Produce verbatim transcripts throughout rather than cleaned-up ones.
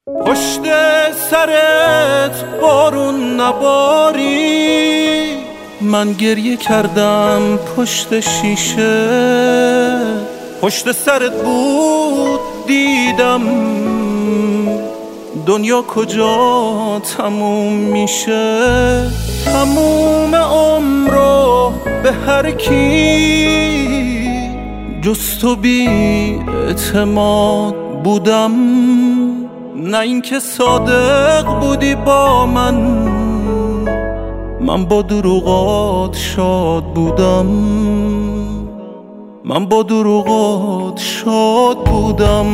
پشت سرت بارون نباری، من گریه کردم پشت شیشه. پشت سرت بود دیدم دنیا کجا تموم میشه. تموم عمرو به هر کی جز تو بی اعتماد بودم. نه اینکه صادق بودی با من، من با دروغات شاد بودم. من با دروغات شاد بودم.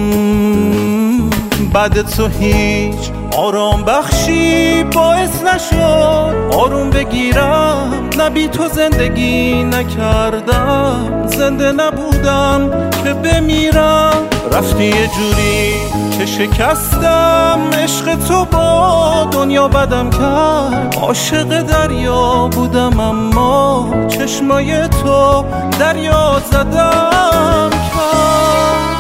بعد تو هیچ آرام بخشی باعث نشد آروم بگیرم. نه بی تو زندگی نکردم، زنده نبودم که بمیرم. رفتی یه جوری که شکستم، عشق تو با دنیا بدم کرد. عاشق دریا بودم اما چشمای تو دریا زدم کرد.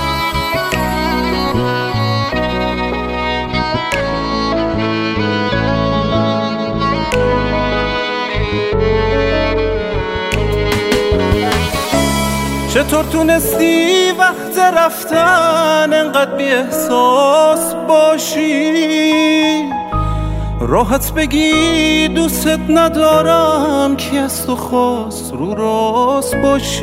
چطور تونستی وقت رفتن انقدر بی احساس باشی؟ راحت بگی دوست ندارم، کی از تو خواست رو راست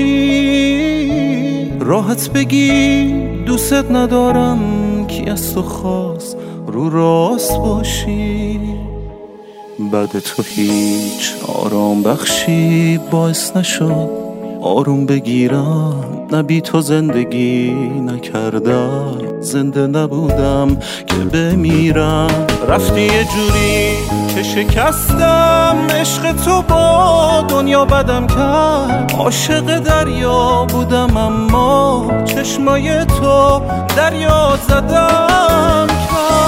باشی؟ راحت بگی دوست ندارم، کی از تو خواست رو راست باشی؟ بعد تو هیچ آرام بخشی باعث نشد آروم بگیرم. نه بی تو زندگی نکردم، زنده نبودم که بمیرم. رفتی یه جوری که شکستم، عشق تو با دنیا بدم کرد. عاشق دریا بودم اما چشمای تو دریا زدم کرد.